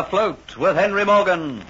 Afloat with Henry Morgan.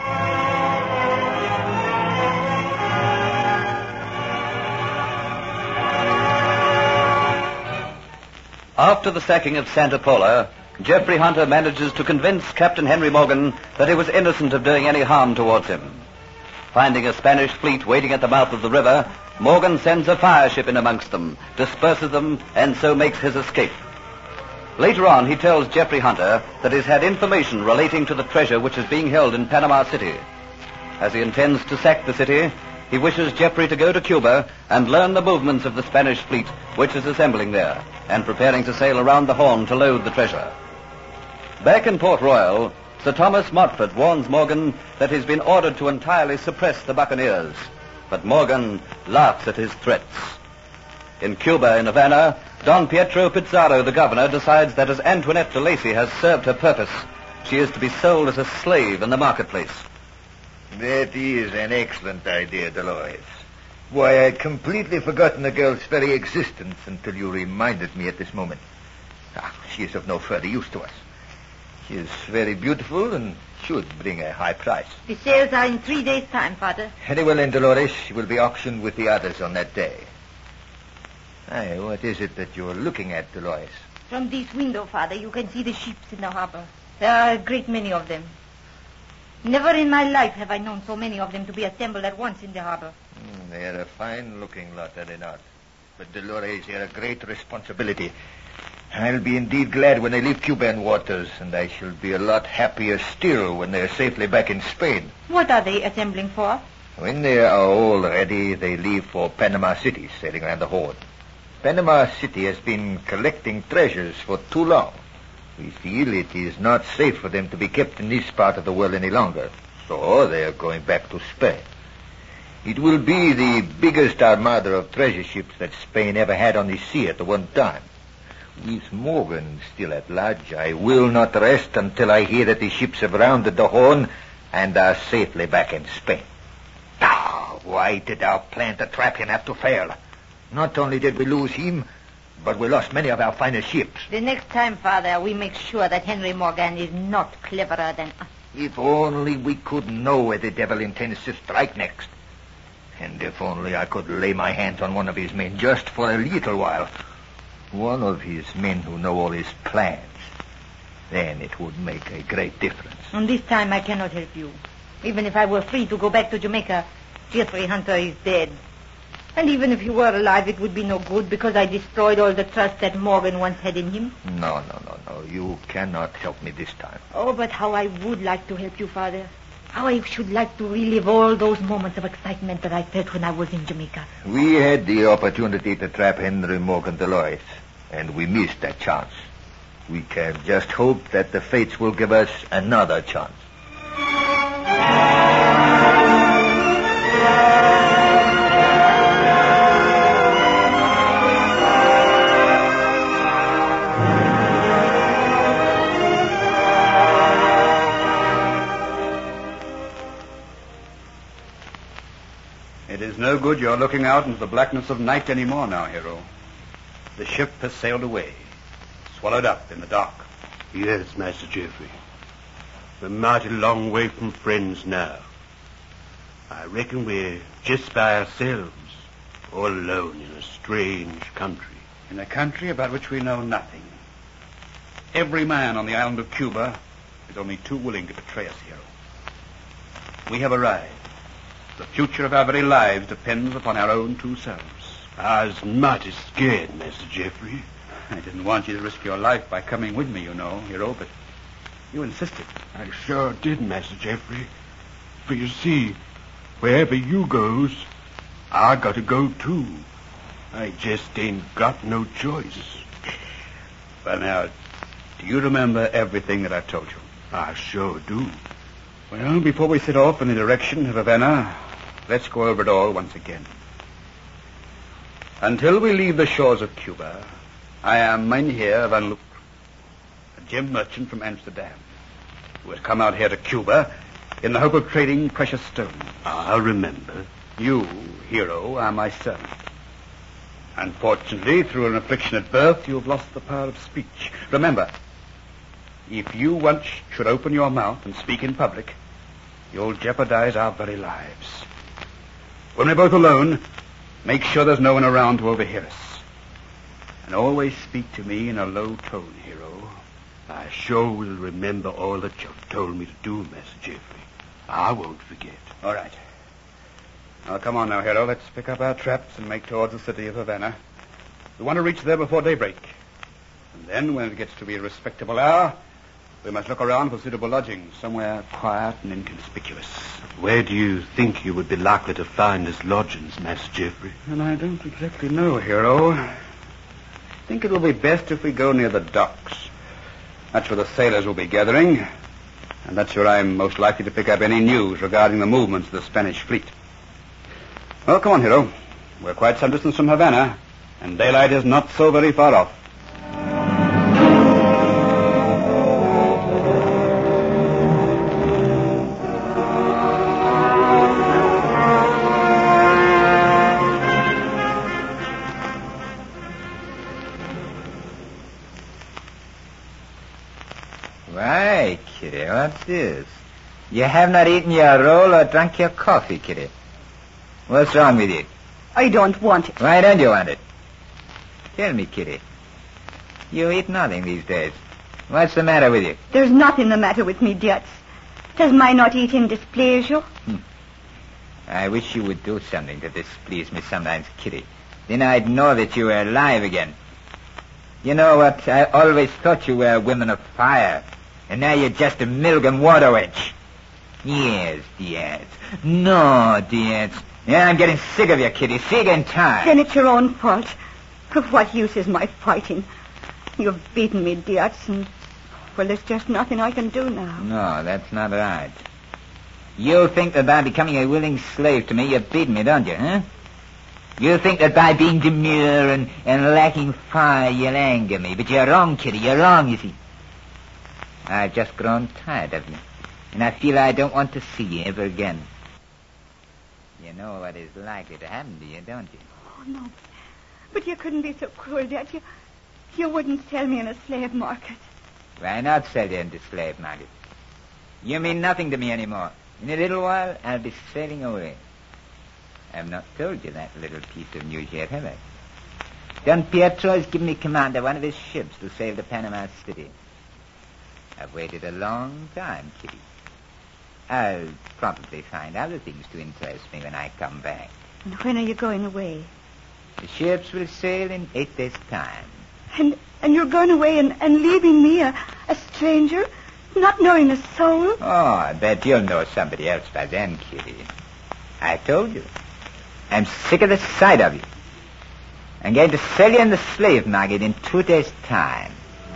After the sacking of Santa Paula, Geoffrey Hunter manages to convince Captain Henry Morgan that he was innocent of doing any harm towards him. Finding a Spanish fleet waiting at the mouth of the river, Morgan sends a fire ship in amongst them, disperses them, and so makes his escape. Later on, he tells Geoffrey Hunter that he's had information relating to the treasure which is being held in Panama City. As he intends to sack the city, he wishes Geoffrey to go to Cuba and learn the movements of the Spanish fleet which is assembling there and preparing to sail around the Horn to load the treasure. Back in Port Royal, Sir Thomas Montfort warns Morgan that he's been ordered to entirely suppress the buccaneers, but Morgan laughs at his threats. In Cuba, in Havana, Don Pietro Pizarro, the governor, decides that as Antoinette de Lacy has served her purpose, she is to be sold as a slave in the marketplace. That is an excellent idea, Dolores. Why, I'd completely forgotten the girl's very existence until you reminded me at this moment. She is of no further use to us. She is very beautiful and should bring a high price. The sales are in 3 days' time, Father. Very well, then, Dolores. She will be auctioned with the others on that day. Aye, what is it that you're looking at, Dolores? From this window, Father, you can see the ships in the harbor. There are a great many of them. Never in my life have I known so many of them to be assembled at once in the harbor. They're a fine-looking lot, are they not? But, Dolores, they're a great responsibility. I'll be indeed glad when they leave Cuban waters, and I shall be a lot happier still when they're safely back in Spain. What are they assembling for? When they are all ready, they leave for Panama City, sailing around the Horn. Panama City has been collecting treasures for too long. We feel it is not safe for them to be kept in this part of the world any longer, so they are going back to Spain. It will be the biggest armada of treasure ships that Spain ever had on the sea at the one time. With Morgan still at large, I will not rest until I hear that the ships have rounded the Horn and are safely back in Spain. Why did our plan to trap him have to fail? Not only did we lose him, but we lost many of our finest ships. The next time, Father, we make sure that Henry Morgan is not cleverer than us. If only we could know where the devil intends to strike next. And if only I could lay my hands on one of his men just for a little while. One of his men who know all his plans. Then it would make a great difference. And this time I cannot help you. Even if I were free to go back to Jamaica, Geoffrey Hunter is dead. And even if he were alive, it would be no good because I destroyed all the trust that Morgan once had in him. No. You cannot help me this time. Oh, but how I would like to help you, Father. How I should like to relive all those moments of excitement that I felt when I was in Jamaica. We had the opportunity to trap Henry Morgan, Dolores, and we missed that chance. We can just hope that the fates will give us another chance. It is no good you're looking out into the blackness of night anymore now, hero. The ship has sailed away, swallowed up in the dark. Yes, Master Geoffrey. We're mighty long way from friends now. I reckon we're just by ourselves, all alone in a strange country. In a country about which we know nothing. Every man on the island of Cuba is only too willing to betray us, hero. We have arrived. The future of our very lives depends upon our own two selves. I was mighty scared, Master Geoffrey. I didn't want you to risk your life by coming with me, you know, hero, but you insisted. I sure did, Master Geoffrey. For you see, wherever you goes, I got to go too. I just ain't got no choice. Well, now, do you remember everything that I told you? I sure do. Well, before we set off in the direction of Havana, let's go over it all once again. Until we leave the shores of Cuba, I am Mynheer van Loop, a gem merchant from Amsterdam, who has come out here to Cuba in the hope of trading precious stones. I remember. You, hero, are my servant. Unfortunately, through an affliction at birth, you have lost the power of speech. Remember, If you once should open your mouth and speak in public, you'll jeopardize our very lives. When we're both alone, make sure there's no one around to overhear us. And always speak to me in a low tone, hero. I sure will remember all that you've told me to do, Master Geoffrey. I won't forget. All right. Now, come on now, hero. Let's pick up our traps and make towards the city of Havana. We want to reach there before daybreak. And then, when it gets to be a respectable hour, we must look around for suitable lodgings, somewhere quiet and inconspicuous. Where do you think you would be likely to find us lodgings, Master Geoffrey? Well, I don't exactly know, hero. I think it will be best if we go near the docks. That's where the sailors will be gathering, and that's where I'm most likely to pick up any news regarding the movements of the Spanish fleet. Well, come on, hero. We're quite some distance from Havana, and daylight is not so very far off. Why, Kitty, what's this? You have not eaten your roll or drunk your coffee, Kitty. What's wrong with you? I don't want it. Why don't you want it? Tell me, Kitty. You eat nothing these days. What's the matter with you? There's nothing the matter with me, Dietz. Does my not eating displease you? I wish you would do something to displease me sometimes, Kitty. Then I'd know that you were alive again. You know what? I always thought you were a woman of fire. And now you're just a milk and water wench. Yes, Diaz. No, Diaz. Yeah, I'm getting sick of you, Kitty. Sick and tired. Then it's your own fault. Of what use is my fighting? You've beaten me, Diaz, and... well, there's just nothing I can do now. No, that's not right. You think that by becoming a willing slave to me, you've beaten me, don't you, huh? You think that by being demure and lacking fire, you'll anger me. But you're wrong, Kitty. You're wrong, you see. I've just grown tired of you. And I feel I don't want to see you ever again. You know what is likely to happen to you, don't you? Oh, no. But you couldn't be so cruel, Dad. You wouldn't sell me in a slave market. Why not sell you into slave market? You mean nothing to me anymore. In a little while, I'll be sailing away. I've not told you that little piece of news yet, have I? Don Pietro has given me command of one of his ships to sail to Panama City. I've waited a long time, Kitty. I'll probably find other things to interest me when I come back. And when are you going away? The ships will sail in 8 days' time. And you're going away and leaving me, a stranger, not knowing a soul? Oh, I bet you'll know somebody else by then, Kitty. I told you. I'm sick of the sight of you. I'm going to sell you in the slave market in 2 days' time.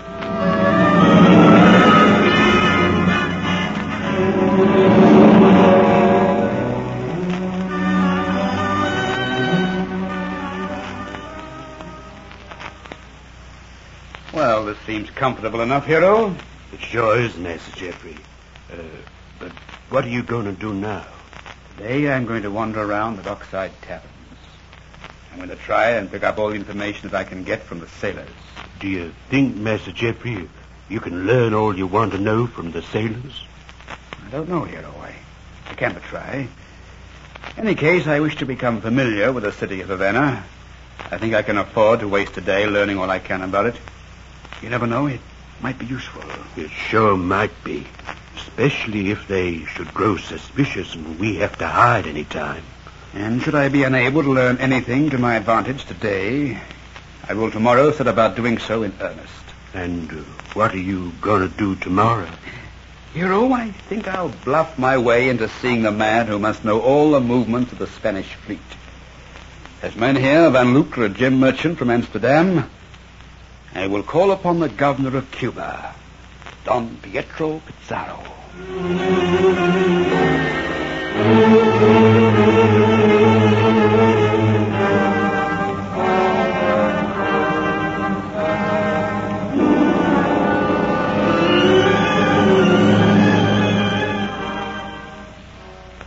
Well, this seems comfortable enough, hero. It sure is, Master Geoffrey. But what are you going to do now? Today I'm going to wander around the dockside taverns. I'm going to try and pick up all the information that I can get from the sailors. Do you think, Master Geoffrey, you can learn all you want to know from the sailors? I don't know, hero. I can but try. In any case, I wish to become familiar with the city of Havana. I think I can afford to waste a day learning all I can about it. You never know, it might be useful. It sure might be. Especially if they should grow suspicious and we have to hide any time. And should I be unable to learn anything to my advantage today, I will tomorrow set about doing so in earnest. And what are you going to do tomorrow? Hero, I think I'll bluff my way into seeing the man who must know all the movements of the Spanish fleet. As men here, Van Luke, a gem merchant from Amsterdam, I will call upon the governor of Cuba, Don Pietro Pizarro.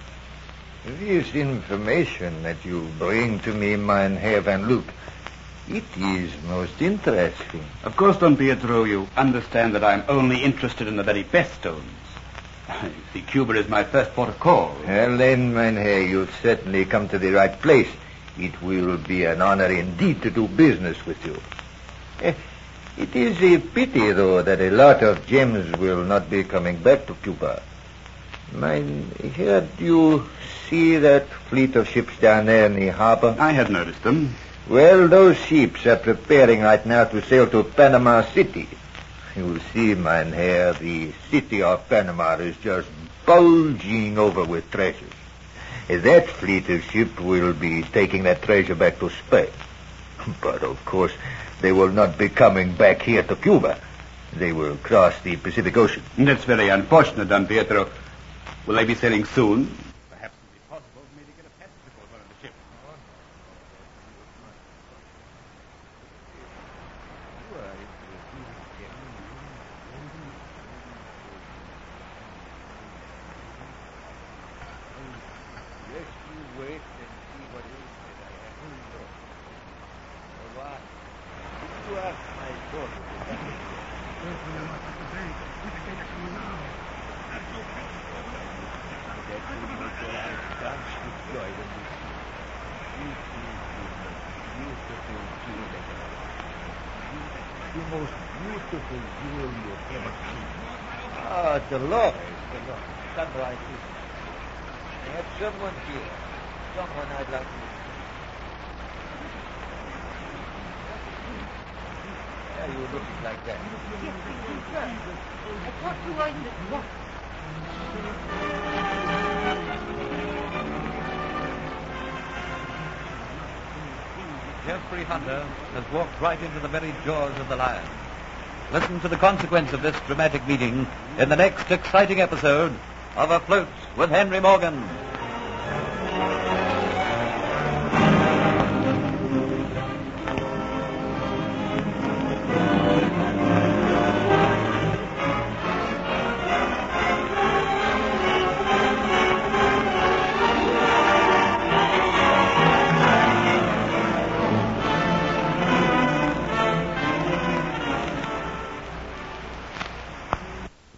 This information that you bring to me, Mynheer Van Luke, It is most interesting. Of course, Don Pietro, you understand that I'm only interested in the very best stones. You see, Cuba is my first port of call. Well, then, Mynheer, you've certainly come to the right place. It will be an honor indeed to do business with you. It is a pity, though, that a lot of gems will not be coming back to Cuba. Mynheer, do you see that fleet of ships down there in the harbor? I have noticed them. Well, those ships are preparing right now to sail to Panama City. You will see, Mynheer, the city of Panama is just bulging over with treasures. That fleet of ships will be taking that treasure back to Spain. But, of course, they will not be coming back here to Cuba. They will cross the Pacific Ocean. That's very unfortunate, Don Pietro. Will they be sailing soon? Perhaps it will be possible for me to get a passage aboard one of the ships. The most beautiful jewel you've ever seen. Ah, Dolores. Come right here. I have someone here. Someone I'd like to... Why are you looking like that? I thought you were in the box. Jeffrey Hunter has walked right into the very jaws of the lion. Listen to the consequence of this dramatic meeting in the next exciting episode of Afloat with Henry Morgan.